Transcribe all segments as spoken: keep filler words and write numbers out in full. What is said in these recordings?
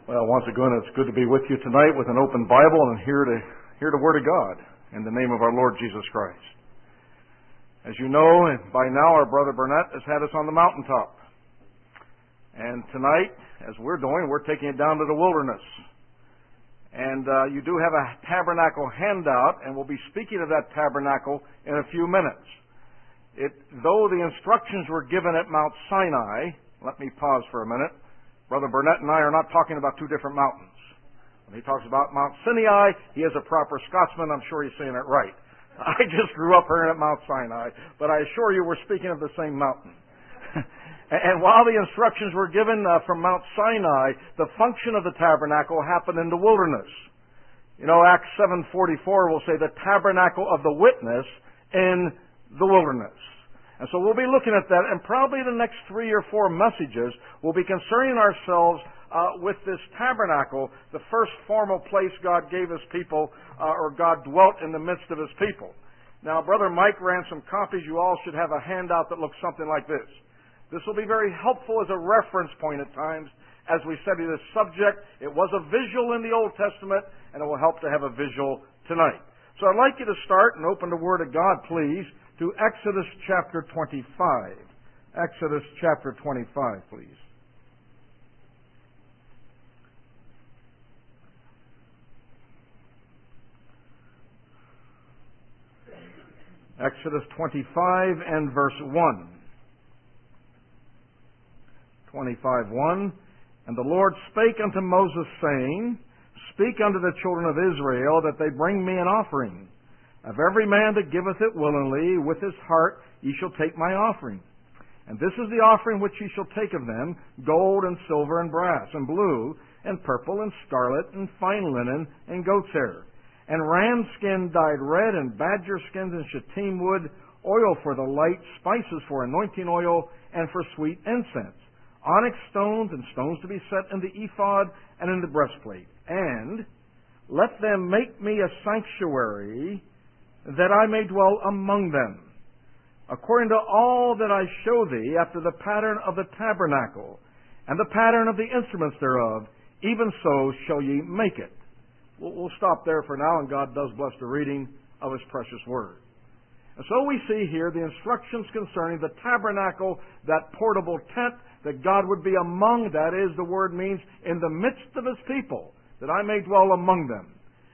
Well, once again, it's good to be with you tonight with an open Bible and hear to hear the Word of God in the name of our Lord Jesus Christ. As you know, by now our brother Burnett has had us on the mountaintop. And tonight, as we're doing, we're taking it down to the wilderness. And uh, you do have a tabernacle handout, and we'll be speaking of that tabernacle in a few minutes. It, though the instructions were given at Mount Sinai, let me pause for a minute. Brother Burnett and I are not talking about two different mountains. When he talks about Mount Sinai, he is a proper Scotsman. I'm sure he's saying it right. I just grew up here at Mount Sinai, but I assure you we're speaking of the same mountain. And while the instructions were given uh, from Mount Sinai, the function of the tabernacle happened in the wilderness. You know, Acts seven forty-four will say the tabernacle of the witness in the wilderness. And so we'll be looking at that, and probably the next three or four messages will be concerning ourselves uh, with this tabernacle, the first formal place God gave His people, uh, or God dwelt in the midst of His people. Now, Brother Mike ran some copies. You all should have a handout that looks something like this. This will be very helpful as a reference point at times as we study this subject. It was a visual in the Old Testament, and it will help to have a visual tonight. So I'd like you to start and open the Word of God, please, to Exodus chapter twenty-five. Exodus chapter twenty-five, please. Exodus twenty-five and verse one. twenty-five one. And the Lord spake unto Moses, saying, Speak unto the children of Israel, that they bring me an offering. Of every man that giveth it willingly, with his heart, ye shall take my offering. And this is the offering which ye shall take of them, gold and silver and brass, and blue, and purple, and scarlet, and fine linen, and goat's hair, and ram skin dyed red, and badger skins, and shittim wood, oil for the light, spices for anointing oil, and for sweet incense, onyx stones, and stones to be set in the ephod and in the breastplate. And let them make me a sanctuary, that I may dwell among them, according to all that I show thee, after the pattern of the tabernacle, and the pattern of the instruments thereof, even so shall ye make it. We'll, we'll stop there for now, and God does bless the reading of His precious Word. And so we see here the instructions concerning the tabernacle, that portable tent, that God would be among, that is, the word means in the midst of His people, that I may dwell among them.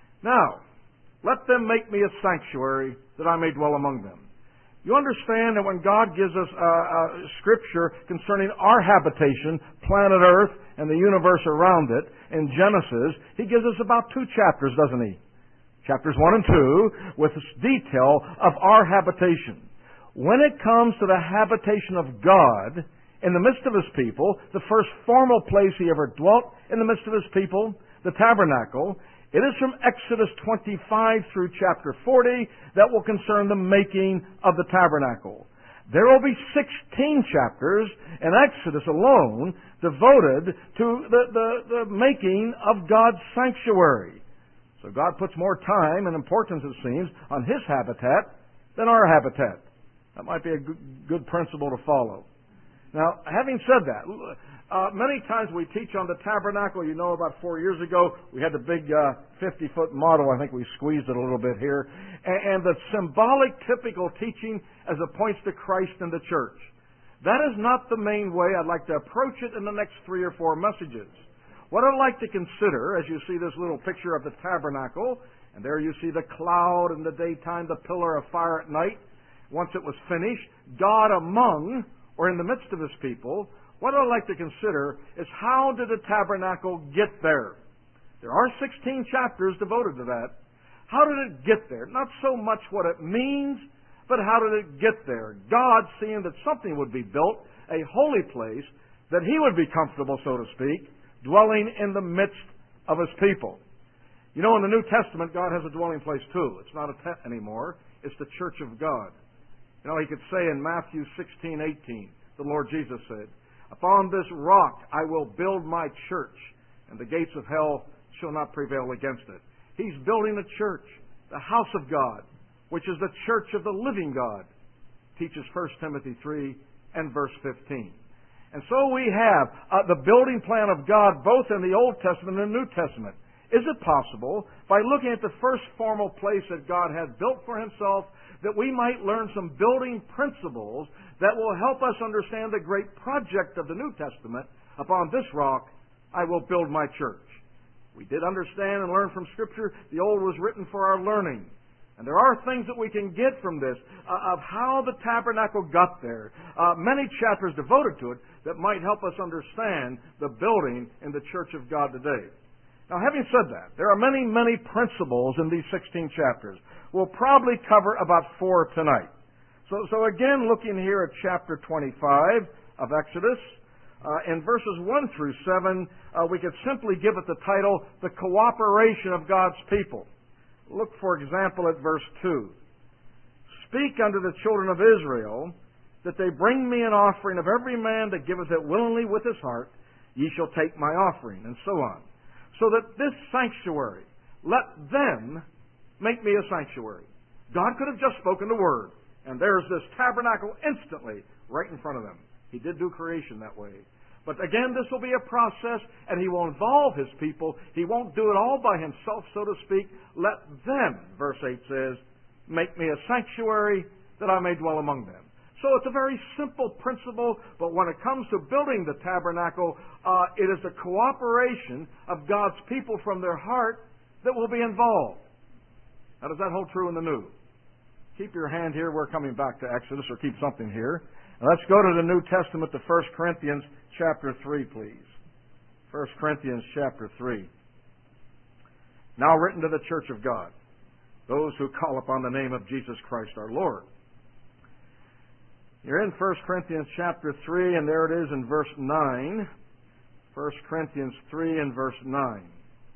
Now, let them make me a sanctuary, that I may dwell among them. You understand that when God gives us uh, uh, Scripture concerning our habitation, planet Earth, and the universe around it, in Genesis, He gives us about two chapters, doesn't He? Chapters one and two, with detail of our habitation. When it comes to the habitation of God in the midst of His people, the first formal place He ever dwelt in the midst of His people, the tabernacle, it is from Exodus twenty-five through chapter forty that will concern the making of the tabernacle. There will be sixteen chapters in Exodus alone devoted to the, the, the making of God's sanctuary. So God puts more time and importance, it seems, on His habitat than our habitat. That might be a good, good principle to follow. Now, having said that, Uh, many times we teach on the tabernacle. You know, about four years ago, we had the big uh, fifty-foot model. I think we squeezed it a little bit here. And, and the symbolic, typical teaching as it points to Christ and the church. That is not the main way I'd like to approach it in the next three or four messages. What I'd like to consider, as you see this little picture of the tabernacle, and there you see the cloud in the daytime, the pillar of fire at night. Once it was finished, God among, or in the midst of His people, what I'd like to consider is how did the tabernacle get there? There are sixteen chapters devoted to that. How did it get there? Not so much what it means, but how did it get there? God, seeing that something would be built, a holy place, that He would be comfortable, so to speak, dwelling in the midst of His people. You know, in the New Testament, God has a dwelling place too. It's not a tent anymore. It's the church of God. You know, He could say in Matthew sixteen eighteen, the Lord Jesus said, Upon this rock I will build my church, and the gates of hell shall not prevail against it. He's building a church, the house of God, which is the church of the living God, teaches First Timothy three and verse fifteen. And so we have uh, the building plan of God both in the Old Testament and the New Testament. Is it possible, by looking at the first formal place that God has built for Himself, that we might learn some building principles that will help us understand the great project of the New Testament? Upon this rock I will build my church. We did understand and learn from Scripture the Old was written for our learning. And there are things that we can get from this, uh, of how the tabernacle got there. Uh, many chapters devoted to it that might help us understand the building in the church of God today. Now, having said that, there are many, many principles in these sixteen chapters. We'll probably cover about four tonight. So, so again, looking here at chapter twenty-five of Exodus, uh, in verses one through seven, uh, we could simply give it the title, The Cooperation of God's People. Look, for example, at verse two. Speak unto the children of Israel, that they bring me an offering of every man that giveth it willingly with his heart, ye shall take my offering, and so on. So that this sanctuary, let them make me a sanctuary. God could have just spoken the word, and there's this tabernacle instantly right in front of them. He did do creation that way. But again, this will be a process, and He will involve His people. He won't do it all by Himself, so to speak. Let them, verse eight says, make me a sanctuary that I may dwell among them. So it's a very simple principle, but when it comes to building the tabernacle, uh, it is the cooperation of God's people from their heart that will be involved. Now, does that hold true in the New? Keep your hand here. We're coming back to Exodus, or keep something here. Now, let's go to the New Testament, to First Corinthians chapter three, please. First Corinthians chapter three. Now written to the church of God, those who call upon the name of Jesus Christ our Lord. You're in First Corinthians chapter three, and there it is in verse nine. First Corinthians three and verse nine.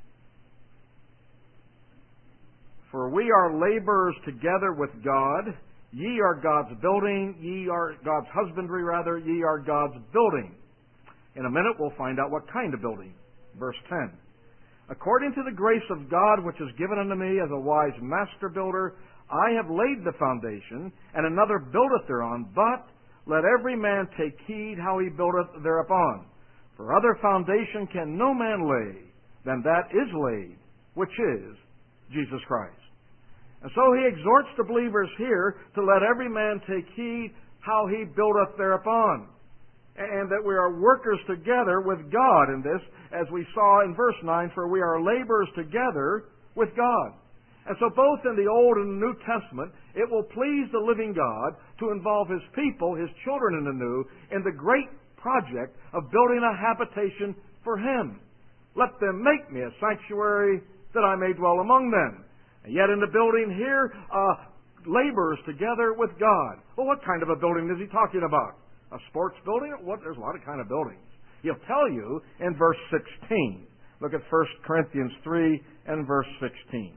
For we are laborers together with God. Ye are God's building, ye are God's husbandry, rather, ye are God's building. In a minute we'll find out what kind of building. Verse ten. According to the grace of God which is given unto me as a wise master builder, I have laid the foundation, and another buildeth thereon, but let every man take heed how he buildeth thereupon. For other foundation can no man lay than that is laid, which is Jesus Christ. And so he exhorts the believers here to let every man take heed how he buildeth thereupon. And that we are workers together with God in this, as we saw in verse nine, for we are laborers together with God. And so both in the Old and the New Testament, it will please the living God to involve His people, His children in the New, in the great project of building a habitation for Him. Let them make me a sanctuary that I may dwell among them. And yet in the building here, uh, laborers together with God. Well, what kind of a building is he talking about? A sports building? What? There's a lot of kind of buildings. He'll tell you in verse sixteen. Look at First Corinthians three and verse sixteen.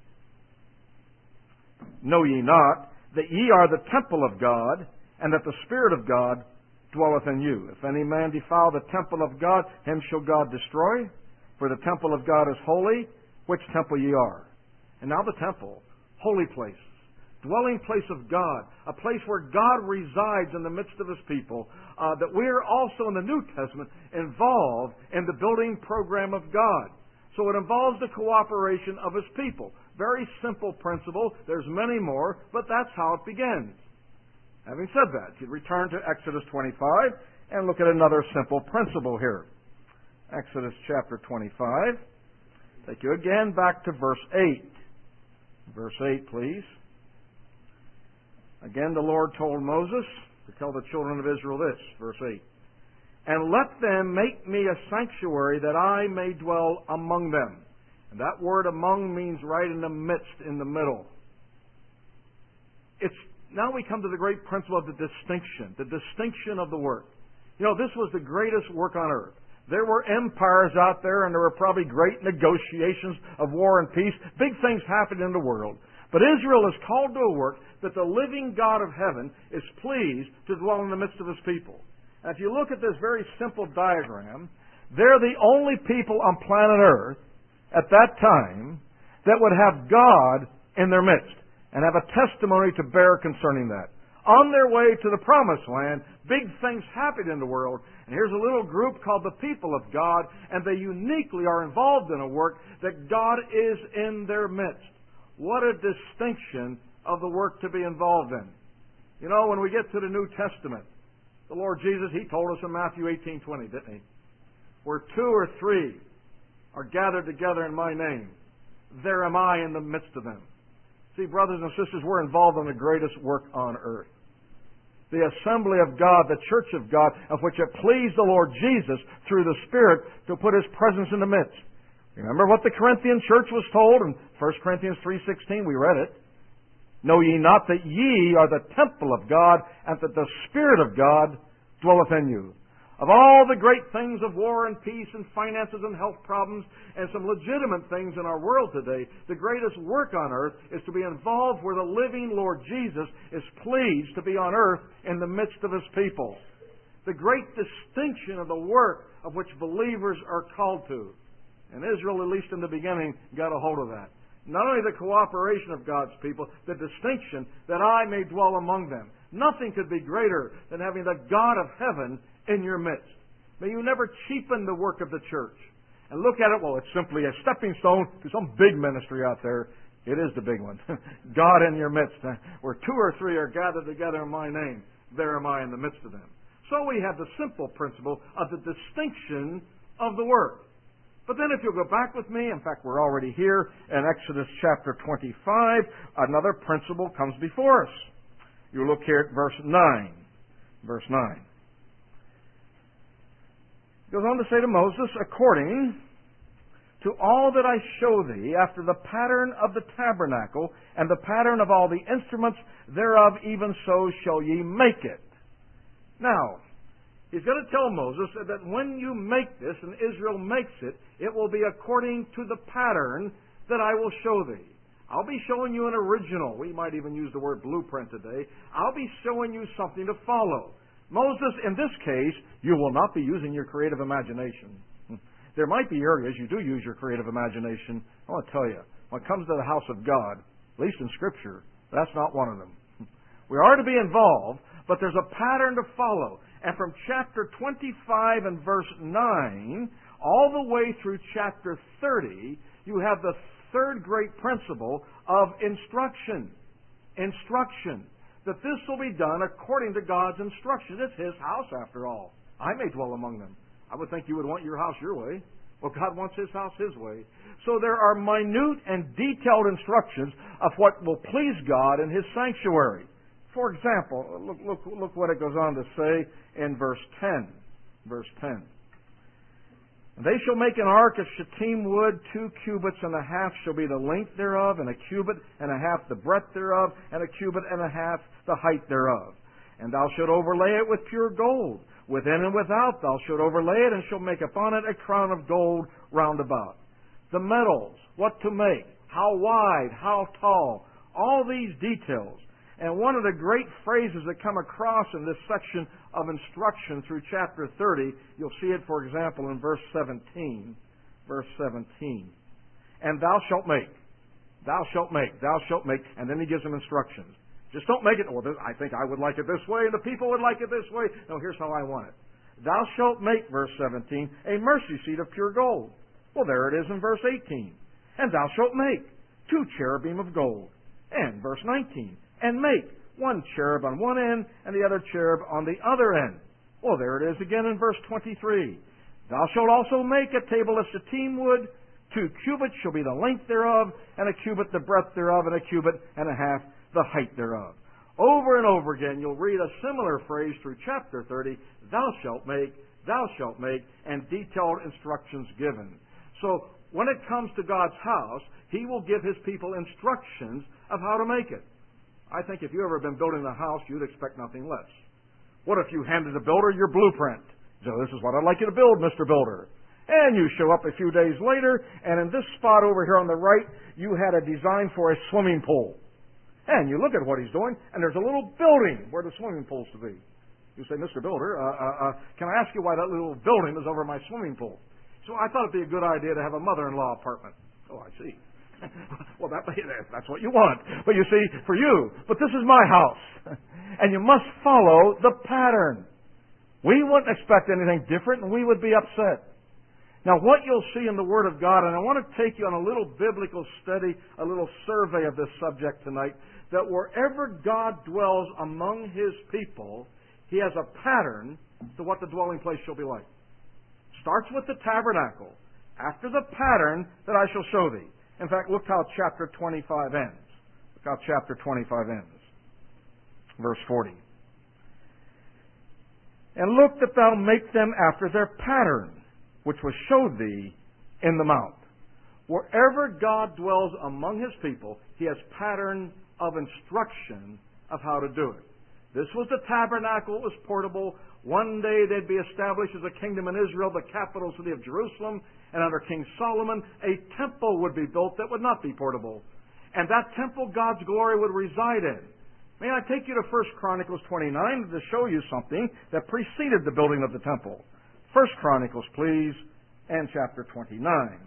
Know ye not that ye are the temple of God, and that the Spirit of God dwelleth in you? If any man defile the temple of God, him shall God destroy. For the temple of God is holy, which temple ye are. And now the temple, holy place, dwelling place of God, a place where God resides in the midst of His people, uh, that we are also in the New Testament involved in the building program of God. So it involves the cooperation of His people. Very simple principle. There's many more, but that's how it begins. Having said that, you return to Exodus twenty-five and look at another simple principle here. Exodus chapter twenty-five. Take you again back to verse eight. Verse eight, please. Again, the Lord told Moses to tell the children of Israel this, verse eight. And let them make me a sanctuary that I may dwell among them. And that word among means right in the midst, in the middle. It's now we come to the great principle of the distinction, the distinction of the work. You know, this was the greatest work on earth. There were empires out there, and there were probably great negotiations of war and peace. Big things happened in the world. But Israel is called to a work that the living God of heaven is pleased to dwell in the midst of His people. And if you look at this very simple diagram, they're the only people on planet Earth at that time that would have God in their midst and have a testimony to bear concerning that. on their way to the promised land. Big things happen in the world. And here's a little group called the people of God, and they uniquely are involved in a work that God is in their midst. What a distinction of the work to be involved in. You know, when we get to the New Testament, the Lord Jesus, He told us in Matthew eighteen twenty, didn't He? Where two or three are gathered together in my name, there am I in the midst of them. See, brothers and sisters, we're involved in the greatest work on earth. The assembly of God, the church of God, of which it pleased the Lord Jesus through the Spirit to put His presence in the midst. Remember what the Corinthian church was told in First Corinthians three sixteen? We read it. Know ye not that ye are the temple of God, and that the Spirit of God dwelleth in you? Of all the great things of war and peace and finances and health problems and some legitimate things in our world today, the greatest work on earth is to be involved where the living Lord Jesus is pleased to be on earth in the midst of His people. The great distinction of the work of which believers are called to. And Israel, at least in the beginning, got a hold of that. Not only the cooperation of God's people, the distinction that I may dwell among them. Nothing could be greater than having the God of heaven in your midst. May you never cheapen the work of the church and look at it, well, it's simply a stepping stone to some big ministry out there. It is the big one. God in your midst. Where two or three are gathered together in my name, there am I in the midst of them. So we have the simple principle of the distinction of the work. But then if you'll go back with me, in fact, we're already here in Exodus chapter twenty-five, another principle comes before us. You look here at verse nine. Verse nine. It goes on to say to Moses, according to all that I show thee, after the pattern of the tabernacle, and the pattern of all the instruments thereof, even so shall ye make it. Now, He's going to tell Moses that when you make this, and Israel makes it, it will be according to the pattern that I will show thee. I'll be showing you an original. We might even use the word blueprint today. I'll be showing you something to follow. Moses, in this case, you will not be using your creative imagination. There might be areas you do use your creative imagination. I want to tell you, when it comes to the house of God, at least in Scripture, that's not one of them. We are to be involved, but there's a pattern to follow. And from chapter twenty-five and verse nine, all the way through chapter thirty, you have the third great principle of instruction. Instruction. That this will be done according to God's instructions. It's His house, after all. I may dwell among them. I would think you would want your house your way. Well, God wants His house His way. So there are minute and detailed instructions of what will please God in His sanctuary. For example, look, look, look what it goes on to say in verse ten. Verse ten. They shall make an ark of shittim wood, two cubits and a half shall be the length thereof, and a cubit and a half the breadth thereof, and a cubit and a half the height thereof. And thou shalt overlay it with pure gold. Within and without thou shalt overlay it, and shalt make upon it a crown of gold round about. The metals, what to make, how wide, how tall, all these details. And one of the great phrases that come across in this section of instruction through chapter thirty, you'll see it, for example, in verse seventeen. Verse seventeen. And thou shalt make. Thou shalt make. Thou shalt make. And then he gives them instructions. Just don't make it, well, I think I would like it this way, and the people would like it this way. No, here's how I want it. Thou shalt make, verse seventeen, a mercy seat of pure gold. Well, there it is in verse eighteen. And thou shalt make two cherubim of gold. And verse nineteen. And make one cherub on one end and the other cherub on the other end. Well, there it is again in verse twenty-three. Thou shalt also make a table of shittim wood. Two cubits shall be the length thereof, and a cubit the breadth thereof, and a cubit and a half the height thereof. Over and over again, you'll read a similar phrase through chapter thirty. Thou shalt make, thou shalt make, and detailed instructions given. So, when it comes to God's house, He will give His people instructions of how to make it. I think if you've ever been building a house, you'd expect nothing less. What if you handed the builder your blueprint? So this is what I'd like you to build, Mister Builder. And you show up a few days later, and in this spot over here on the right, you had a design for a swimming pool. And you look at what he's doing, and there's a little building where the swimming pool's to be. You say, Mister Builder, uh, uh, uh, can I ask you why that little building is over my swimming pool? So I thought it'd be a good idea to have a mother-in-law apartment. Oh, I see. Well, that, that's what you want. But you see, for you, but this is my house. And you must follow the pattern. We wouldn't expect anything different, and we would be upset. Now, what you'll see in the Word of God, and I want to take you on a little biblical study, a little survey of this subject tonight, that wherever God dwells among His people, He has a pattern to what the dwelling place shall be like. Starts with the tabernacle. After the pattern that I shall show thee. In fact, look how chapter twenty-five ends. Look how chapter twenty-five ends. Verse forty. And look that thou make them after their pattern, which was showed thee in the mount. Wherever God dwells among His people, He has pattern of instruction of how to do it. This was the tabernacle. It was portable. One day they'd be established as a kingdom in Israel, the capital city of Jerusalem. And under King Solomon, a temple would be built that would not be portable. And that temple, God's glory would reside in. May I take you to First Chronicles twenty-nine to show you something that preceded the building of the temple. First Chronicles, please, and chapter twenty-nine.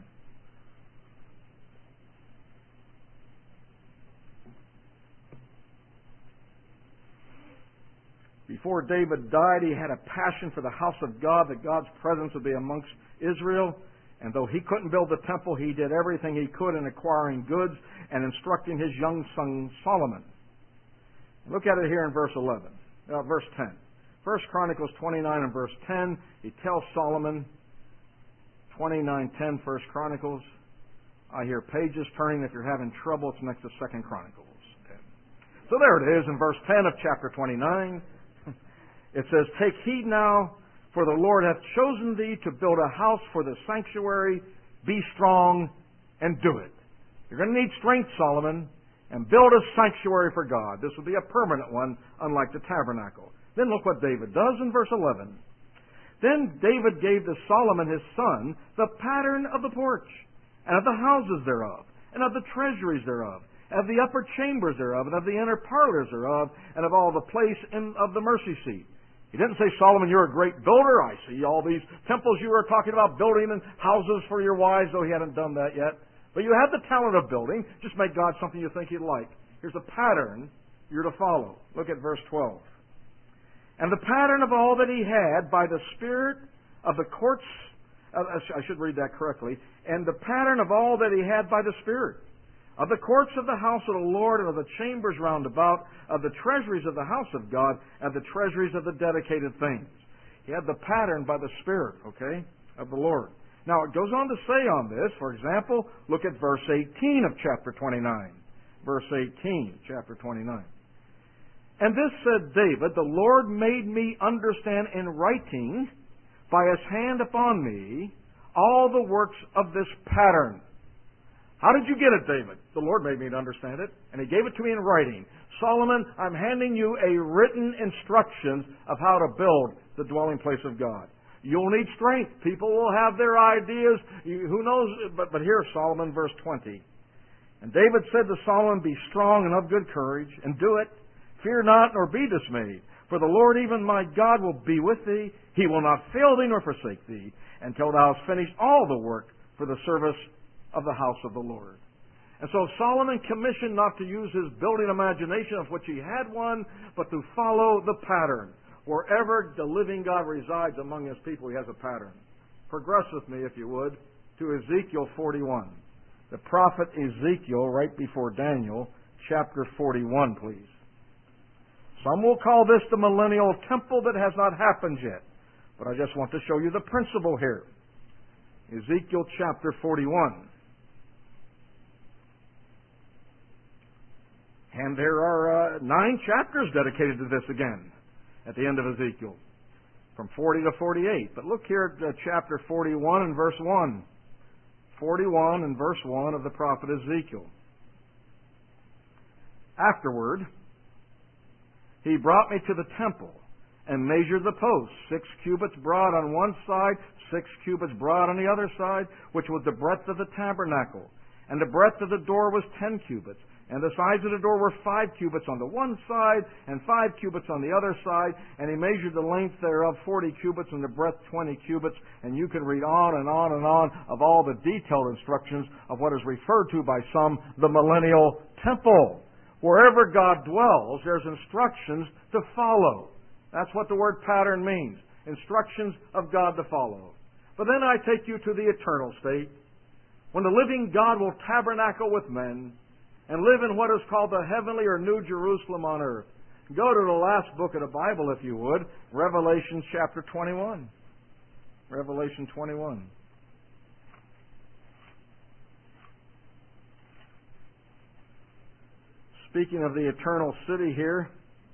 Before David died, he had a passion for the house of God, that God's presence would be amongst Israel. And though he couldn't build the temple, he did everything he could in acquiring goods and instructing his young son Solomon. Look at it here in verse eleven, uh, verse ten. First Chronicles twenty-nine and verse ten, he tells Solomon, twenty-nine ten, First Chronicles. I hear pages turning. If you're having trouble, it's next to Second Chronicles. So there it is in verse ten of chapter twenty-nine. It says, Take heed now, for the Lord hath chosen thee to build a house for the sanctuary. Be strong and do it. You're going to need strength, Solomon, and build a sanctuary for God. This will be a permanent one, unlike the tabernacle. Then look what David does in verse eleven. Then David gave to Solomon his son the pattern of the porch, and of the houses thereof, and of the treasuries thereof, of the upper chambers thereof, and of the inner parlors thereof, and of all the place in, of the mercy seat. He didn't say, Solomon, you're a great builder. I see all these temples you were talking about building and houses for your wives, though he hadn't done that yet. But you have the talent of building. Just make God something you think He'd like. Here's a pattern you're to follow. Look at verse twelve. And the pattern of all that he had by the Spirit of the courts, uh, I should read that correctly, and the pattern of all that he had by the Spirit, of the courts of the house of the Lord, and of the chambers round about, of the treasuries of the house of God, and the treasuries of the dedicated things. He had the pattern by the Spirit, okay, of the Lord. Now, it goes on to say on this, for example, look at verse eighteen of chapter twenty-nine. Verse eighteen, chapter twenty-nine. And this said David, the Lord made me understand in writing by His hand upon me all the works of this pattern. How did you get it, David? The Lord made me to understand it, and He gave it to me in writing. Solomon, I'm handing you a written instructions of how to build the dwelling place of God. You'll need strength. People will have their ideas. You, who knows? But, but here, Solomon, verse twenty. And David said to Solomon, Be strong and of good courage, and do it. Fear not, nor be dismayed. For the Lord, even my God, will be with thee. He will not fail thee, nor forsake thee, until thou hast finished all the work for the service of the house of the Lord. And so Solomon commissioned not to use his building imagination, of which he had one, but to follow the pattern. Wherever the living God resides among His people, He has a pattern. Progress with me, if you would, to Ezekiel forty-one. The prophet Ezekiel, right before Daniel, chapter forty-one, please. Some will call this the millennial temple that has not happened yet. But I just want to show you the principle here. Ezekiel chapter forty-one. And there are uh, nine chapters dedicated to this again at the end of Ezekiel, from forty to forty-eight. But look here at uh, chapter forty-one and verse one. forty-one and verse one of the prophet Ezekiel. Afterward, he brought me to the temple and measured the posts, six cubits broad on one side, six cubits broad on the other side, which was the breadth of the tabernacle. And the breadth of the door was ten cubits, And the sides of the door were five cubits on the one side, and five cubits on the other side. And he measured the length thereof forty cubits, and the breadth twenty cubits. And you can read on and on and on of all the detailed instructions of what is referred to by some the millennial temple. Wherever God dwells, there's instructions to follow. That's what the word pattern means. Instructions of God to follow. But then I take you to the eternal state, when the living God will tabernacle with men and live in what is called the heavenly or New Jerusalem on earth. Go to the last book of the Bible, if you would, Revelation chapter twenty-one. Revelation twenty-one. Speaking of the eternal city here,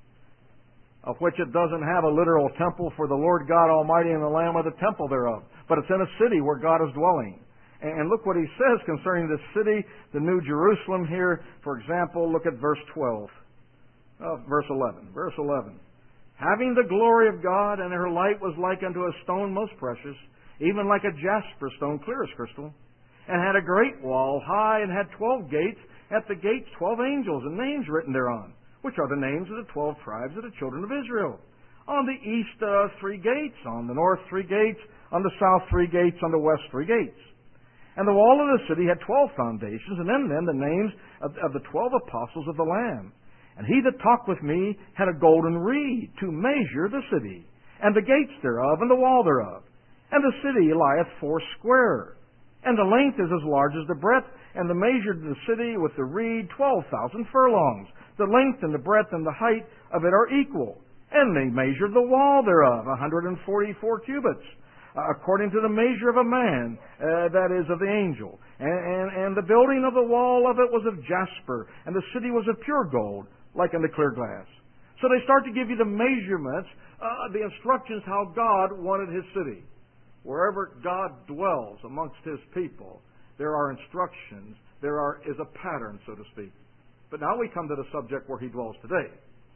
of which it doesn't have a literal temple, for the Lord God Almighty and the Lamb are the temple thereof. But it's in a city where God is dwelling. And look what he says concerning this city, the New Jerusalem here. For example, look at verse twelve. Oh, verse eleven. Verse eleven. Having the glory of God, and her light was like unto a stone most precious, even like a jasper stone, clear as crystal, and had a great wall, high, and had twelve gates. At the gates twelve angels, and names written thereon, which are the names of the twelve tribes of the children of Israel. On the east, uh, three gates. On the north, three gates. On the south, three gates. On the west, three gates. And the wall of the city had twelve foundations, and in them the names of, of the twelve apostles of the Lamb. And he that talked with me had a golden reed to measure the city, and the gates thereof, and the wall thereof. And the city lieth foursquare, and the length is as large as the breadth, and the measure of the city with the reed twelve thousand furlongs. The length and the breadth and the height of it are equal. And they measured the wall thereof, a hundred and forty-four cubits. Uh, according to the measure of a man, uh, that is, of the angel. And, and, and the building of the wall of it was of jasper, and the city was of pure gold, like unto clear glass. So they start to give you the measurements, uh, the instructions how God wanted his city. Wherever God dwells amongst his people, there are instructions, there are, is a pattern, so to speak. But now we come to the subject where he dwells today.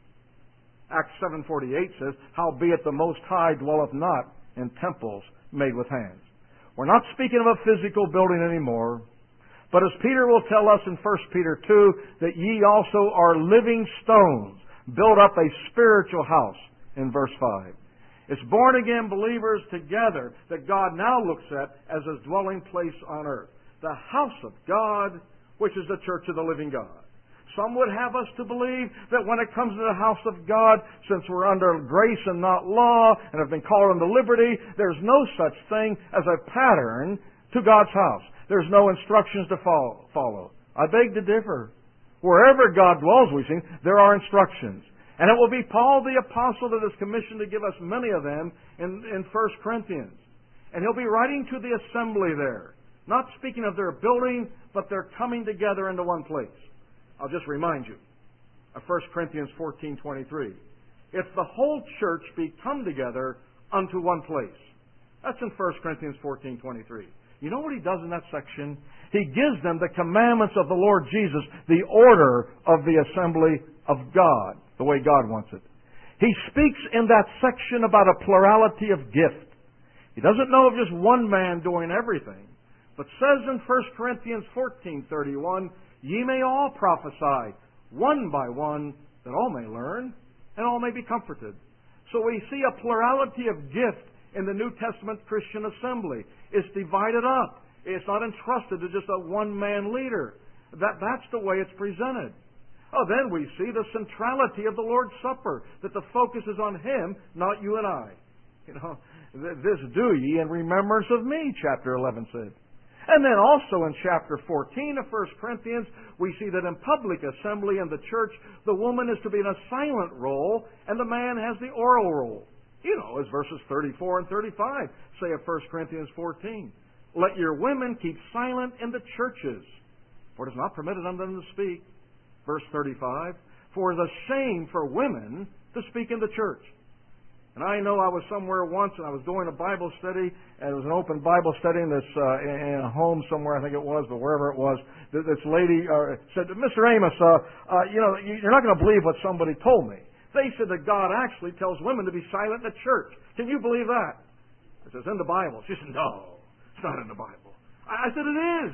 Acts seven forty-eight says, Howbeit the Most High dwelleth not in temples made with hands. We're not speaking of a physical building anymore, but as Peter will tell us in First Peter two, that ye also are living stones, build up a spiritual house, in verse five. It's born-again believers together that God now looks at as his dwelling place on earth. The house of God, which is the church of the living God. Some would have us to believe that when it comes to the house of God, since we're under grace and not law, and have been called unto liberty, there's no such thing as a pattern to God's house. There's no instructions to follow. I beg to differ. Wherever God dwells, we see, there are instructions. And it will be Paul the Apostle that is commissioned to give us many of them in, in First Corinthians. And he'll be writing to the assembly there. Not speaking of their building, but their coming together into one place. I'll just remind you of First Corinthians fourteen twenty-three. If the whole church be come together unto one place. That's in First Corinthians fourteen twenty-three. You know what he does in that section? He gives them the commandments of the Lord Jesus, the order of the assembly of God, the way God wants it. He speaks in that section about a plurality of gift. He doesn't know of just one man doing everything, but says in First Corinthians fourteen thirty-one, Ye may all prophesy, one by one, that all may learn, and all may be comforted. So we see a plurality of gift in the New Testament Christian assembly. It's divided up. It's not entrusted to just a one-man leader. That, that's the way it's presented. Oh, then we see the centrality of the Lord's Supper, that the focus is on Him, not you and I. You know, this do ye in remembrance of me, chapter eleven said. And then also in chapter fourteen of First Corinthians, we see that in public assembly in the church, the woman is to be in a silent role, and the man has the oral role. You know, as verses thirty-four and thirty-five say of First Corinthians fourteen. Let your women keep silent in the churches, for it is not permitted unto them to speak. Verse thirty-five, for it is a shame for women to speak in the church. And I know I was somewhere once and I was doing a Bible study, and it was an open Bible study in this uh, in a home somewhere, I think it was, but wherever it was. This lady uh, said, Mister Amos, uh, uh, you know, you're not going to believe what somebody told me. They said that God actually tells women to be silent in the church. Can you believe that? I said, it's in the Bible. She said, no, it's not in the Bible. I said, it is.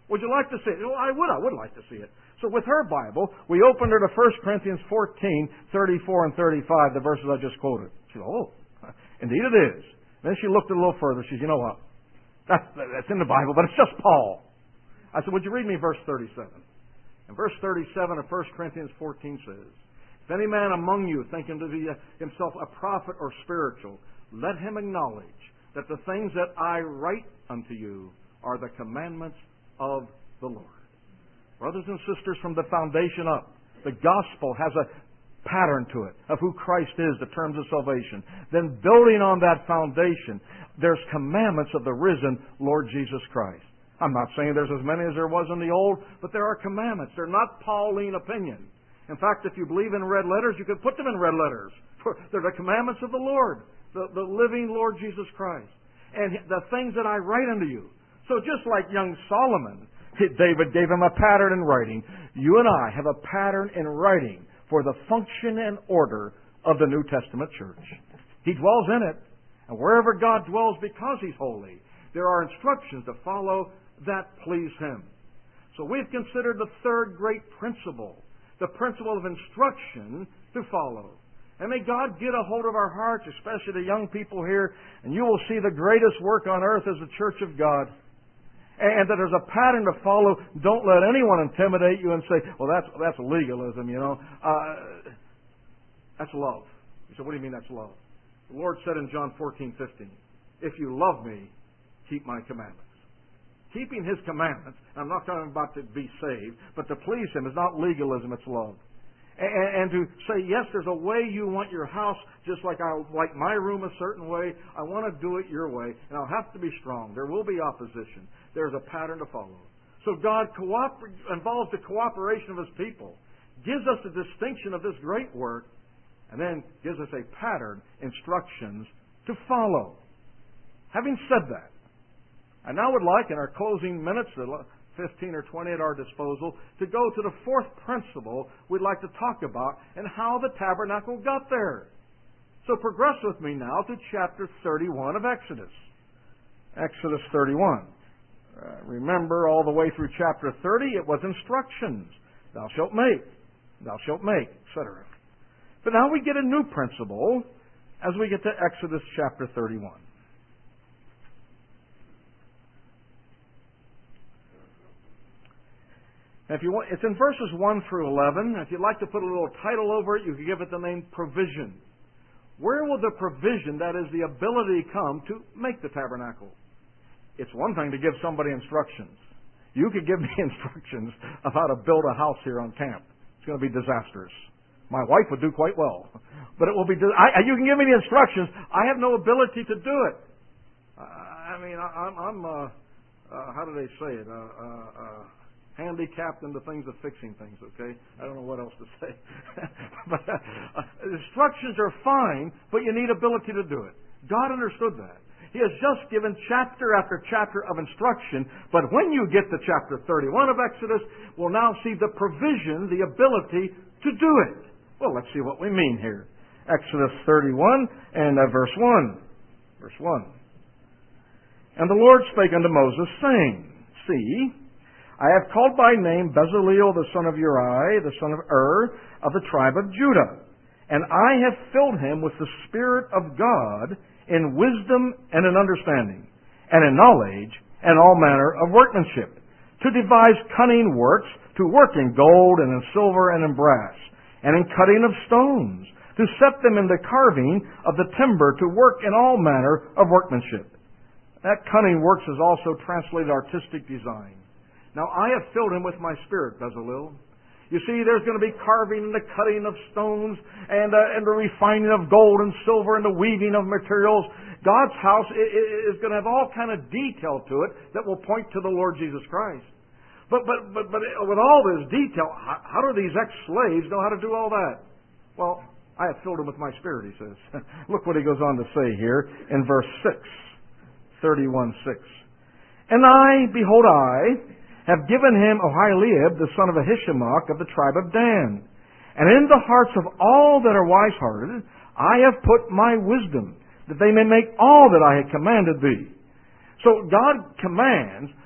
Would you like to see it? Well, I would. I would like to see it. So with her Bible, we opened her to First Corinthians fourteen, thirty-four and thirty-five, the verses I just quoted. She said, oh, indeed it is. Then she looked a little further. She said, you know what? That's, that's in the Bible, but it's just Paul. I said, would you read me verse thirty-seven? And verse thirty-seven of First Corinthians fourteen says, if any man among you think him to be himself a prophet or spiritual, let him acknowledge that the things that I write unto you are the commandments of the Lord. Brothers and sisters, from the foundation up, the gospel has a pattern to it of who Christ is, the terms of salvation. Then building on that foundation, there's commandments of the risen Lord Jesus Christ. I'm not saying there's as many as there was in the old, but there are commandments. They're not Pauline opinion. In fact, if you believe in red letters, you could put them in red letters. They're the commandments of the Lord, the, the living Lord Jesus Christ. And the things that I write unto you. So just like young Solomon, David gave him a pattern in writing. You and I have a pattern in writing for the function and order of the New Testament church. He dwells in it. And wherever God dwells because He's holy, there are instructions to follow that please Him. So we've considered the third great principle, the principle of instruction to follow. And may God get a hold of our hearts, especially the young people here, and you will see the greatest work on earth as the church of God. And that there's a pattern to follow. Don't let anyone intimidate you and say, well, that's that's legalism, you know. Uh, that's love. You say, what do you mean that's love? The Lord said in John fourteen fifteen, if you love me, keep my commandments. Keeping His commandments, I'm not talking about to be saved, but to please Him is not legalism, it's love. And, and to say, yes, there's a way you want your house, just like I like my room a certain way. I want to do it your way, and I'll have to be strong. There will be opposition. There's a pattern to follow. So God cooper- involves the cooperation of His people, gives us the distinction of this great work, and then gives us a pattern, instructions to follow. Having said that, I now would like, in our closing minutes, fifteen or twenty at our disposal, to go to the fourth principle we'd like to talk about and how the tabernacle got there. So progress with me now to chapter thirty-one of Exodus. Exodus thirty-one. Uh, remember, all the way through chapter thirty, it was instructions. Thou shalt make, thou shalt make, et cetera. But now we get a new principle as we get to Exodus chapter thirty-one. If you want, it's in verses one through eleven. If you'd like to put a little title over it, you could give it the name Provision. Where will the provision, that is the ability, come to make the tabernacle? It's one thing to give somebody instructions. You could give me instructions of how to build a house here on camp. It's going to be disastrous. My wife would do quite well. But it will be... I, you can give me the instructions. I have no ability to do it. Uh, I mean, I, I'm... I'm uh, uh, how do they say it? Uh, uh, uh, handicapped in the things of fixing things, okay? I don't know what else to say. But uh, uh, instructions are fine, but you need ability to do it. God understood that. He has just given chapter after chapter of instruction, but when you get to chapter thirty-one of Exodus, we'll now see the provision, the ability to do it. Well, let's see what we mean here. Exodus thirty-one and uh, verse one. Verse one. And the Lord spake unto Moses, saying, See, I have called by name Bezaleel the son of Uri, the son of Ur, of the tribe of Judah. And I have filled him with the Spirit of God in wisdom and in understanding, and in knowledge, and all manner of workmanship, to devise cunning works, to work in gold, and in silver, and in brass, and in cutting of stones, to set them in the carving of the timber, to work in all manner of workmanship. That cunning works is also translated artistic design. Now, I have filled him with my Spirit, Bezaleel. You see, there's going to be carving and the cutting of stones and, uh, and the refining of gold and silver and the weaving of materials. God's house is going to have all kind of detail to it that will point to the Lord Jesus Christ. But, but, but, but with all this detail, how, how do these ex-slaves know how to do all that? Well, I have filled him with my Spirit, he says. Look what he goes on to say here in verse six, thirty-one six. And I, behold I, have given him Oholiab, the son of Ahisamach, of the tribe of Dan. And in the hearts of all that are wise-hearted, I have put my wisdom, that they may make all that I have commanded thee. So God commands,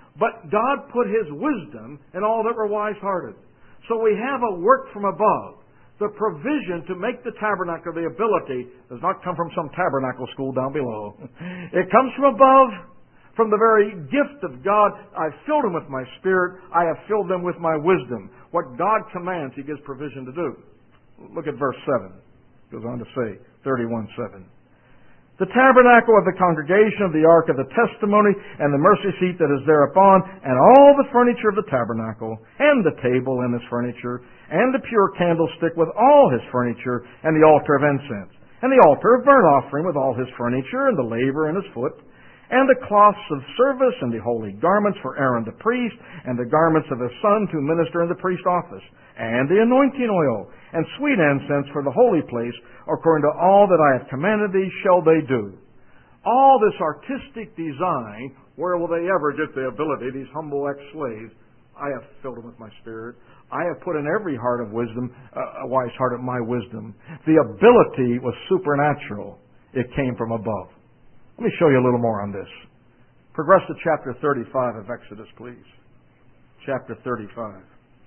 But God put His wisdom in all that were wise-hearted. So we have a work from above. The provision to make the tabernacle, the ability, does not come from some tabernacle school down below. It comes from above, from the very gift of God. I've filled them with my Spirit. I have filled them with my wisdom. What God commands, He gives provision to do. Look at verse seven. It goes on to say, thirty-one seven. The tabernacle of the congregation of the ark of the testimony, and the mercy seat that is thereupon, and all the furniture of the tabernacle, and the table and its furniture, and the pure candlestick with all his furniture, and the altar of incense, and the altar of burnt offering with all his furniture, and the laver in his foot, and the cloths of service, and the holy garments for Aaron the priest, and the garments of his son to minister in the priest office, and the anointing oil, and sweet incense for the holy place, according to all that I have commanded thee shall they do. All this artistic design, where will they ever get the ability, these humble ex-slaves? I have filled them with my Spirit. I have put in every heart of wisdom, uh, a wise heart of my wisdom. The ability was supernatural. It came from above. Let me show you a little more on this. Progress to chapter thirty-five of Exodus, please. Chapter thirty-five.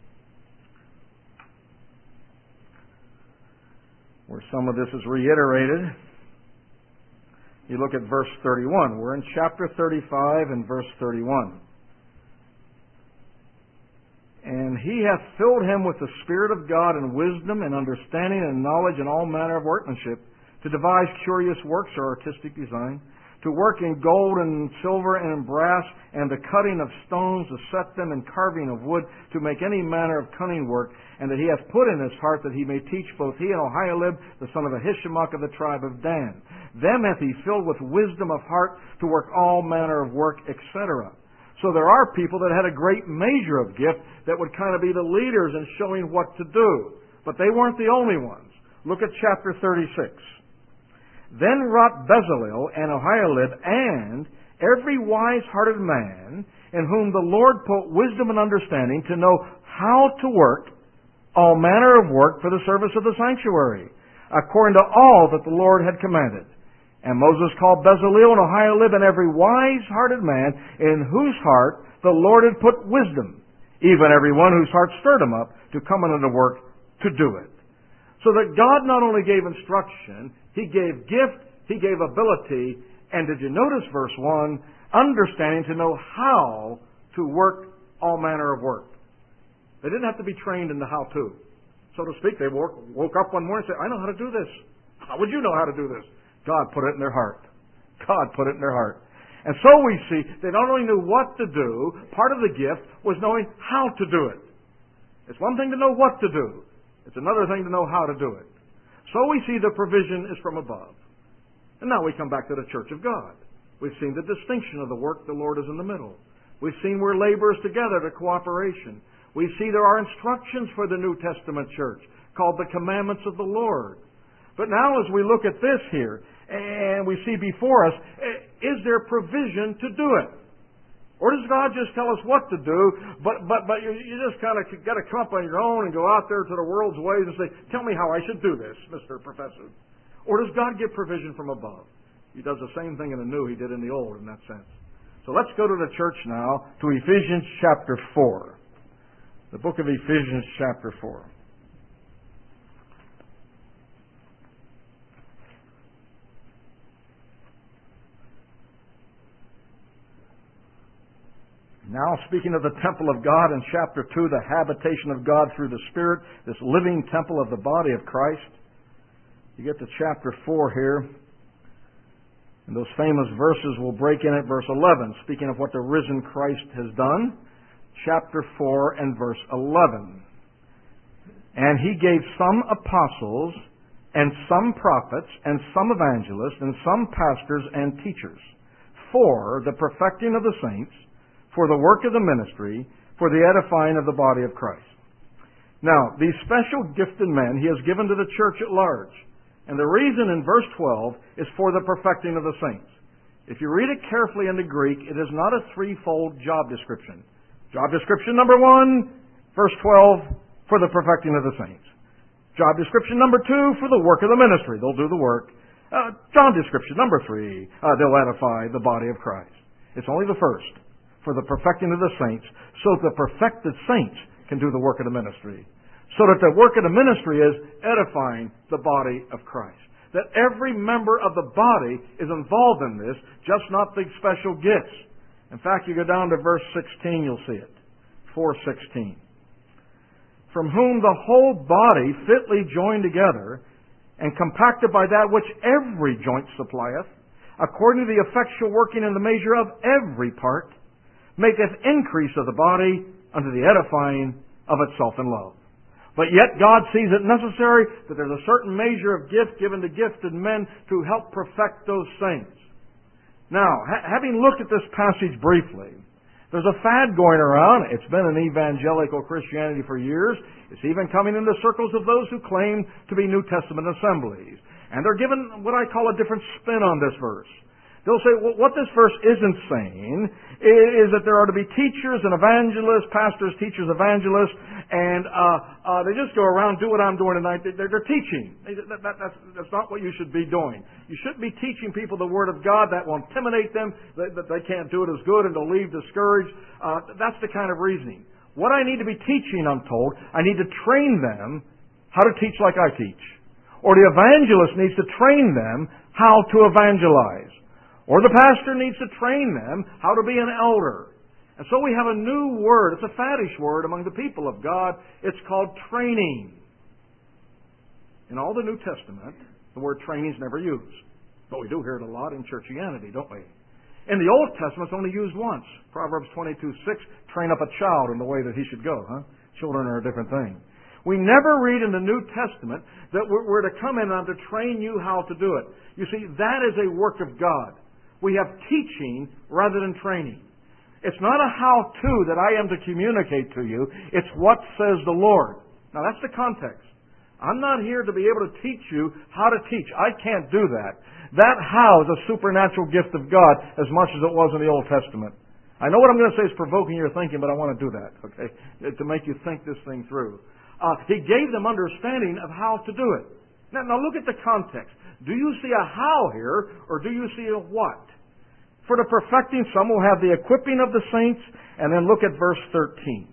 Where some of this is reiterated. You look at verse thirty-one. We're in chapter thirty-five and verse thirty-one. And he hath filled him with the Spirit of God and wisdom and understanding and knowledge and all manner of workmanship, to devise curious works or artistic design, to work in gold and silver and in brass, and the cutting of stones, to set them, and carving of wood, to make any manner of cunning work, and that he hath put in his heart that he may teach both he and Oholiab, the son of Ahisamach of the tribe of Dan. Them hath he filled with wisdom of heart to work all manner of work, et cetera. So there are people that had a great measure of gift that would kind of be the leaders in showing what to do. But they weren't the only ones. Look at chapter thirty-six. Then wrought Bezalel and Oholiab and every wise-hearted man in whom the Lord put wisdom and understanding to know how to work all manner of work for the service of the sanctuary, according to all that the Lord had commanded. And Moses called Bezalel and Oholiab and every wise-hearted man in whose heart the Lord had put wisdom, even every one whose heart stirred him up to come unto the work to do it. So that God not only gave instruction, He gave gift, He gave ability, and did you notice verse one? Understanding to know how to work all manner of work. They didn't have to be trained in the how-to. So to speak, they woke, woke up one morning and said, I know how to do this. How would you know how to do this? God put it in their heart. God put it in their heart. And so we see they not only knew what to do, part of the gift was knowing how to do it. It's one thing to know what to do. It's another thing to know how to do it. So we see the provision is from above. And now we come back to the church of God. We've seen the distinction of the work the Lord is in the middle. We've seen we're laborers together to cooperation. We see there are instructions for the New Testament church called the commandments of the Lord. But now as we look at this here, and we see before us, is there provision to do it? Or does God just tell us what to do, but but but you, you just kind of got to come up on your own and go out there to the world's ways and say, tell me how I should do this, Mister Professor? Or does God give provision from above? He does the same thing in the new He did in the old in that sense. So let's go to the church now, to Ephesians chapter four. The book of Ephesians chapter four. Now, speaking of the temple of God in chapter two, the habitation of God through the Spirit, this living temple of the body of Christ. You get to chapter four here, and those famous verses will break in at verse eleven, speaking of what the risen Christ has done. Chapter four and verse eleven. And He gave some apostles, and some prophets, and some evangelists, and some pastors and teachers, for the perfecting of the saints, for the work of the ministry, for the edifying of the body of Christ. Now, these special gifted men He has given to the church at large. And the reason in verse twelve is for the perfecting of the saints. If you read it carefully in the Greek, it is not a threefold job description. Job description number one, verse twelve, for the perfecting of the saints. Job description number two, for the work of the ministry. They'll do the work. Uh, job description number three, uh, they'll edify the body of Christ. It's only the first. for the perfecting of the saints, so that the perfected saints can do the work of the ministry. So that the work of the ministry is edifying the body of Christ. That every member of the body is involved in this, just not the special gifts. In fact, you go down to verse sixteen, you'll see it. four sixteen. From whom the whole body fitly joined together and compacted by that which every joint supplieth, according to the effectual working in the measure of every part, maketh increase of the body unto the edifying of itself in love. But yet God sees it necessary that there's a certain measure of gift given to gifted men to help perfect those saints. Now, ha- having looked at this passage briefly, there's a fad going around. It's been in evangelical Christianity for years. It's even coming into circles of those who claim to be New Testament assemblies. And they're given what I call a different spin on this verse. They'll say, well, what this verse isn't saying is that there are to be teachers and evangelists, pastors, teachers, evangelists, and uh, uh, they just go around, do what I'm doing tonight. They're, they're teaching. That, that, that's, that's not what you should be doing. You shouldn't be teaching people the Word of God. That will intimidate them, that, that they can't do it as good, and they'll leave discouraged. Uh, that's the kind of reasoning. What I need to be teaching, I'm told, I need to train them how to teach like I teach. Or the evangelist needs to train them how to evangelize. Or the pastor needs to train them how to be an elder. And so we have a new word. It's a faddish word among the people of God. It's called training. In all the New Testament, the word training is never used. But we do hear it a lot in churchianity, don't we? In the Old Testament, it's only used once. Proverbs twenty-two six, train up a child in the way that he should go. Huh? Children are a different thing. We never read in the New Testament that we're to come in and to train you how to do it. You see, that is a work of God. We have teaching rather than training. It's not a how-to that I am to communicate to you. It's what says the Lord. Now that's the context. I'm not here to be able to teach you how to teach. I can't do that. That how is a supernatural gift of God as much as it was in the Old Testament. I know what I'm going to say is provoking your thinking, but I want to do that, okay, to make you think this thing through. Uh, he gave them understanding of how to do it. Now, now look at the context. Do you see a how here, or do you see a what? For the perfecting, some will have the equipping of the saints, and then look at verse thirteen.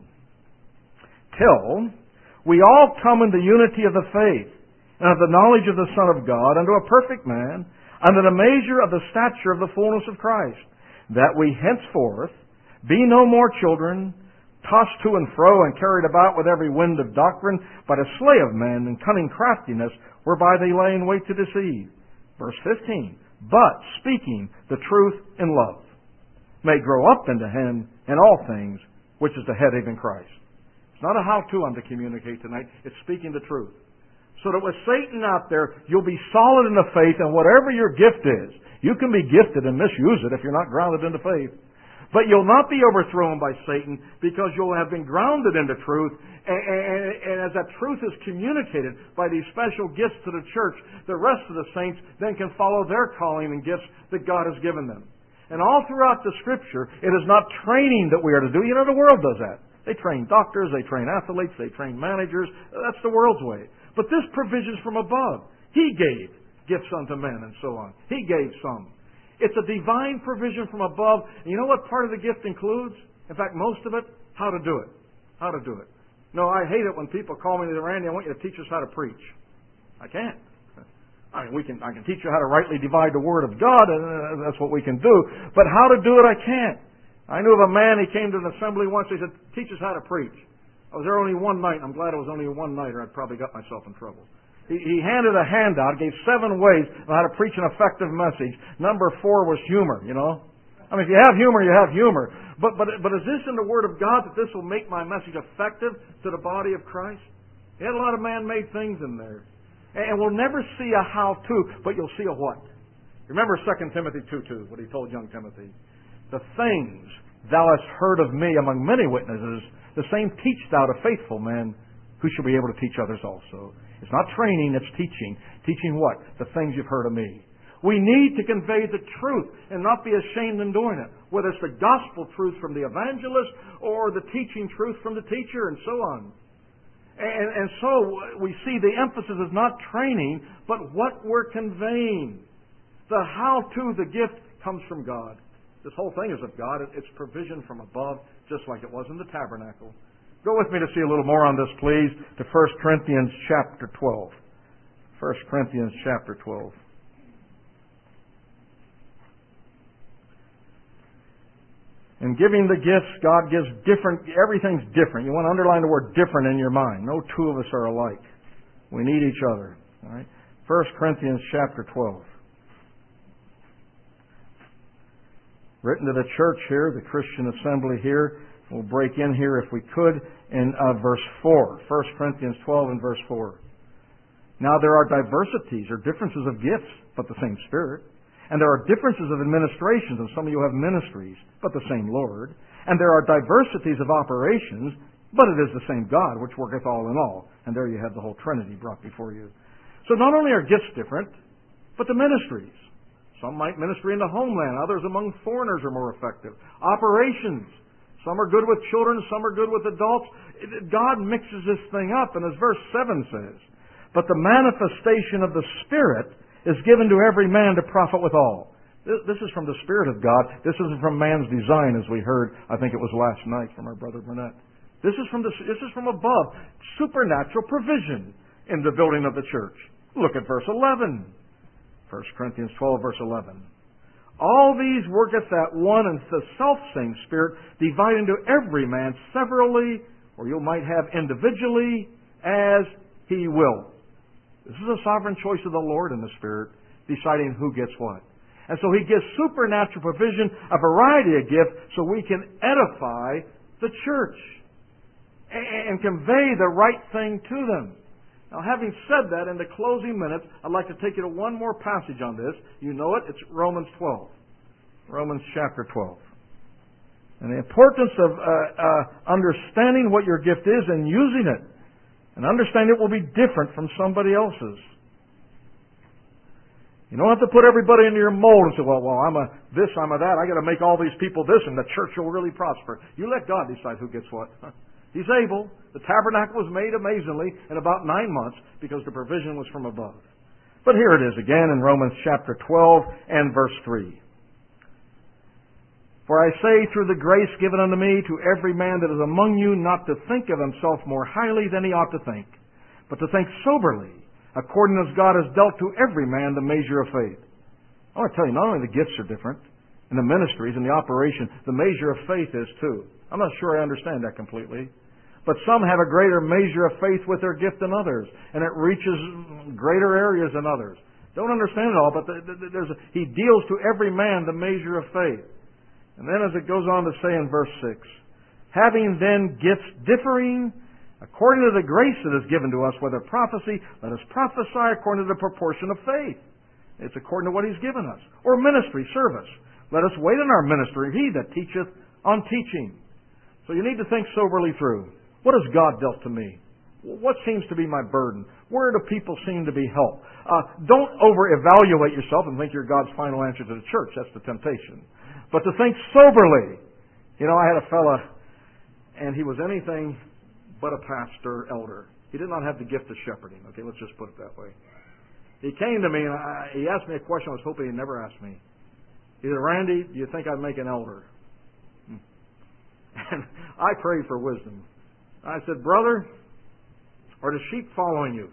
Till we all come in the unity of the faith, and of the knowledge of the Son of God, unto a perfect man, unto the measure of the stature of the fullness of Christ, that we henceforth be no more children, tossed to and fro, and carried about with every wind of doctrine, by the slay of men and cunning craftiness, whereby they lay in wait to deceive. Verse fifteen. But speaking the truth in love may grow up into him in all things, which is the head, even Christ. It's not a how-to I'm to communicate tonight. It's speaking the truth. So that with Satan out there, you'll be solid in the faith, and whatever your gift is, you can be gifted and misuse it if you're not grounded in the faith. But you'll not be overthrown by Satan, because you'll have been grounded into truth. And, and, and as that truth is communicated by these special gifts to the church, the rest of the saints then can follow their calling and gifts that God has given them. And all throughout the Scripture, it is not training that we are to do. You know, the world does that. They train doctors, they train athletes, they train managers. That's the world's way. But this provision is from above. He gave gifts unto men and so on. He gave some. It's a divine provision from above. And you know what part of the gift includes? In fact, most of it, how to do it. How to do it. No, I hate it when people call me, Randy, I want you to teach us how to preach. I can't. I mean, we can, I can teach you how to rightly divide the Word of God, and that's what we can do. But how to do it, I can't. I knew of a man, he came to an assembly once, he said, teach us how to preach. I was there only one night, and I'm glad it was only one night, or I'd probably got myself in trouble. He, he handed a handout, gave seven ways on how to preach an effective message. Number four was humor, you know. I mean, if you have humor, you have humor. But, but, but is this in the Word of God that this will make my message effective to the body of Christ? He had a lot of man-made things in there. And we'll never see a how-to, but you'll see a what. Remember Second Timothy two two, what he told young Timothy. The things thou hast heard of me among many witnesses, the same teach thou to faithful men who shall be able to teach others also. It's not training, it's teaching. Teaching what? The things you've heard of me. We need to convey the truth and not be ashamed in doing it. Whether it's the gospel truth from the evangelist or the teaching truth from the teacher and so on. And, and so we see the emphasis is not training, but what we're conveying. The how-to, the gift, comes from God. This whole thing is of God. It's provision from above, just like it was in the tabernacle. Go with me to see a little more on this, please, to First Corinthians chapter twelve. First Corinthians chapter twelve. In giving the gifts, God gives different, everything's different. You want to underline the word different in your mind. No two of us are alike. We need each other. All right? First Corinthians chapter twelve. Written to the church here, the Christian assembly here. We'll break in here if we could in uh, verse four. First Corinthians twelve and verse four. Now there are diversities or differences of gifts, but the same Spirit. And there are differences of administrations, and some of you have ministries, but the same Lord. And there are diversities of operations, but it is the same God, which worketh all in all. And there you have the whole Trinity brought before you. So not only are gifts different, but the ministries. Some might ministry in the homeland, others among foreigners are more effective. Operations. Some are good with children, some are good with adults. God mixes this thing up, and as verse seven says, but the manifestation of the Spirit is given to every man to profit withal. This is from the Spirit of God. This isn't from man's design, as we heard, I think it was last night from our brother Burnett. This is from the, this is from above. Supernatural provision in the building of the church. Look at verse eleven. First Corinthians twelve, verse eleven. All these worketh that one and the selfsame Spirit, dividing to every man severally, or you might have individually, as He will. This is a sovereign choice of the Lord in the Spirit, deciding who gets what. And so He gives supernatural provision, a variety of gifts, so we can edify the church and convey the right thing to them. Now, having said that, in the closing minutes, I'd like to take you to one more passage on this. You know it. It's Romans twelve. Romans chapter twelve. And the importance of uh, uh, understanding what your gift is and using it. And understand it will be different from somebody else's. You don't have to put everybody into your mold and say, well, well, I'm a this, I'm a that. I got to make all these people this, and the church will really prosper. You let God decide who gets what. He's able. The tabernacle was made amazingly in about nine months because the provision was from above. But here it is again in Romans chapter twelve and verse three. For I say, through the grace given unto me, to every man that is among you, not to think of himself more highly than he ought to think, but to think soberly, according as God has dealt to every man the measure of faith. I want to tell you, not only the gifts are different, and the ministries and the operation, the measure of faith is too. I'm not sure I understand that completely. But some have a greater measure of faith with their gift than others, and it reaches greater areas than others. Don't understand it all, but there's a, He deals to every man the measure of faith. And then as it goes on to say in verse six, having then gifts differing according to the grace that is given to us, whether prophecy, let us prophesy according to the proportion of faith. It's according to what He's given us. Or ministry, service. Let us wait in our ministry, He that teacheth on teaching. So you need to think soberly through. What has God dealt to me? What seems to be my burden? Where do people seem to be helped? Uh, don't over-evaluate yourself and think you're God's final answer to the church. That's the temptation. But to think soberly. You know, I had a fella, and he was anything but a pastor, elder. He did not have the gift of shepherding. Okay, let's just put it that way. He came to me, and I, he asked me a question I was hoping he'd never ask me. He said, Randy, do you think I'd make an elder? Hmm. And I prayed for wisdom. I said, brother, are the sheep following you?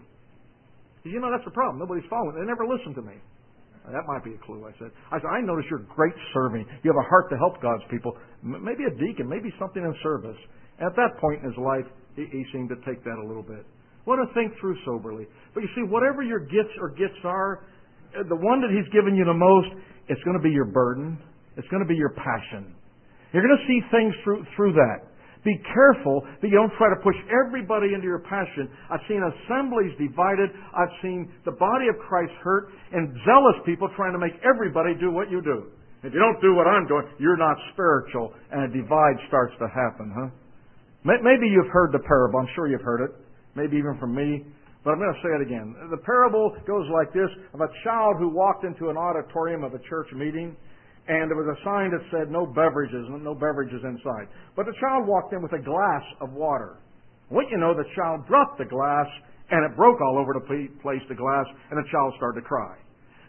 He said, you know, that's the problem. Nobody's following. They never listen to me. That might be a clue, I said. I said, I notice you're great serving. You have a heart to help God's people. Maybe a deacon, maybe something in service. And at that point in his life, he, he seemed to take that a little bit. Want to think through soberly. But you see, whatever your gifts or gifts are, the one that He's given you the most, it's going to be your burden. It's going to be your passion. You're going to see things through through that. Be careful that you don't try to push everybody into your passion. I've seen assemblies divided. I've seen the body of Christ hurt, and zealous people trying to make everybody do what you do. If you don't do what I'm doing, you're not spiritual, and a divide starts to happen, huh? Maybe you've heard the parable. I'm sure you've heard it. Maybe even from me. But I'm going to say it again. The parable goes like this, of a child who walked into an auditorium of a church meeting, and there was a sign that said no beverages, no beverages inside. But the child walked in with a glass of water. What you know, the child dropped the glass, and it broke all over the place, the glass, and the child started to cry.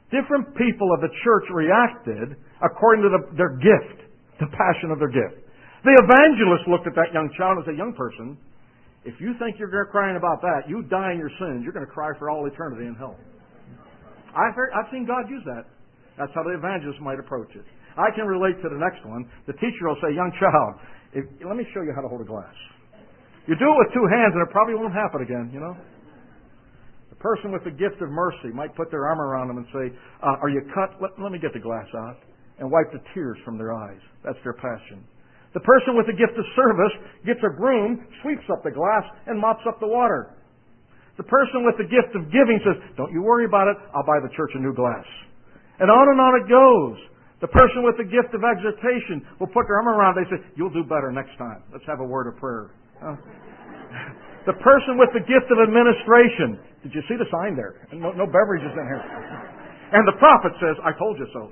Different people of the church reacted according to the, their gift, the passion of their gift. The evangelist looked at that young child and said, young person, if you think you're crying about that, you die in your sins, you're going to cry for all eternity in hell. I've, heard, I've seen God use that. That's how the evangelist might approach it. I can relate to the next one. The teacher will say, young child, if, let me show you how to hold a glass. You do it with two hands and it probably won't happen again, you know. The person with the gift of mercy might put their arm around them and say, uh, are you cut? Let, let me get the glass out. And wipe the tears from their eyes. That's their passion. The person with the gift of service gets a broom, sweeps up the glass, and mops up the water. The person with the gift of giving says, don't you worry about it, I'll buy the church a new glass. And on and on it goes. The person with the gift of exhortation will put their arm around, they say, you'll do better next time. Let's have a word of prayer. Uh, the person with the gift of administration, did you see the sign there? No, no beverages in here. And the prophet says, I told you so.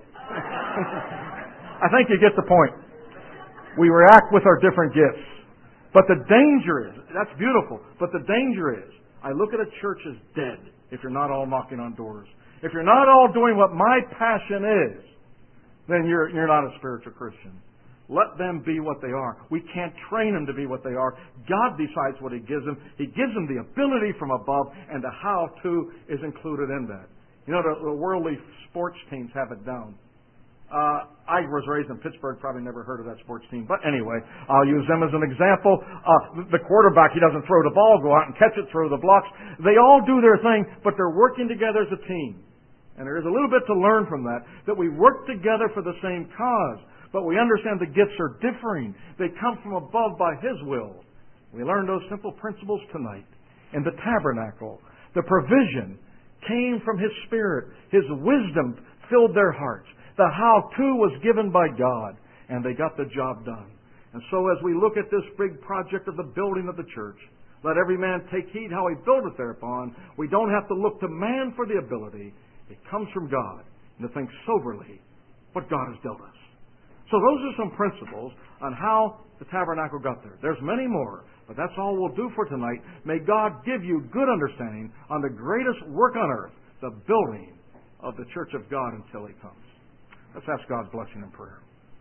I think you get the point. We react with our different gifts. But the danger is, that's beautiful, but the danger is, I look at a church as dead if you're not all knocking on doors. If you're not all doing what my passion is, then you're, you're not a spiritual Christian. Let them be what they are. We can't train them to be what they are. God decides what He gives them. He gives them the ability from above, and the how-to is included in that. You know, the, the worldly sports teams have it down. Uh, I was raised in Pittsburgh, probably never heard of that sports team. But anyway, I'll use them as an example. Uh, the quarterback, he doesn't throw the ball, go out and catch it, throw the blocks. They all do their thing, but they're working together as a team. And there is a little bit to learn from that, that we work together for the same cause. But we understand the gifts are differing. They come from above by His will. We learned those simple principles tonight. In the tabernacle, the provision came from His Spirit. His wisdom filled their hearts. The how-to was given by God, and they got the job done. And so as we look at this big project of the building of the church, let every man take heed how he buildeth thereupon. We don't have to look to man for the ability. It comes from God. And to think soberly what God has dealt us. So those are some principles on how the tabernacle got there. There's many more, but that's all we'll do for tonight. May God give you good understanding on the greatest work on earth, the building of the church of God until He comes. Let's ask God's blessing in prayer.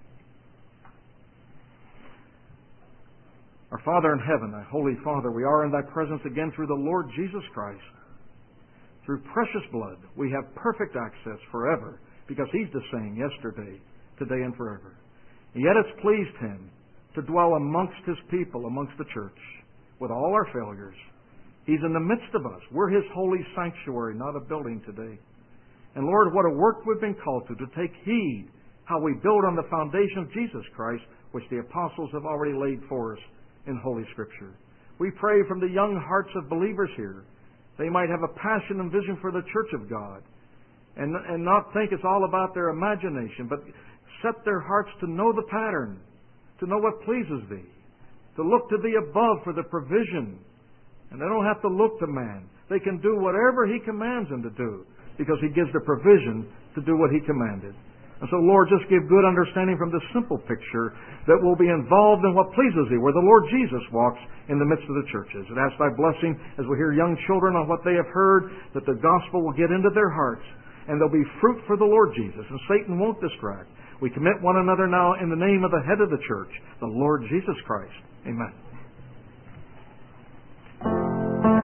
Our Father in heaven, Thy Holy Father, we are in Thy presence again through the Lord Jesus Christ. Through precious blood, we have perfect access forever because He's the same yesterday, today, and forever. And yet it's pleased Him to dwell amongst His people, amongst the church, with all our failures. He's in the midst of us. We're His holy sanctuary, not a building today. And Lord, what a work we've been called to, to take heed how we build on the foundation of Jesus Christ, which the apostles have already laid for us in Holy Scripture. We pray from the young hearts of believers here, they might have a passion and vision for the church of God, and, and not think it's all about their imagination, but set their hearts to know the pattern, to know what pleases Thee, to look to Thee above for the provision. And they don't have to look to man. They can do whatever He commands them to do, because He gives the provision to do what He commanded. And so, Lord, just give good understanding from this simple picture that we'll be involved in what pleases Thee, where the Lord Jesus walks in the midst of the churches. And ask Thy blessing as we hear young children on what they have heard, that the gospel will get into their hearts, and there'll be fruit for the Lord Jesus, and Satan won't distract. We commit one another now in the name of the head of the church, the Lord Jesus Christ. Amen.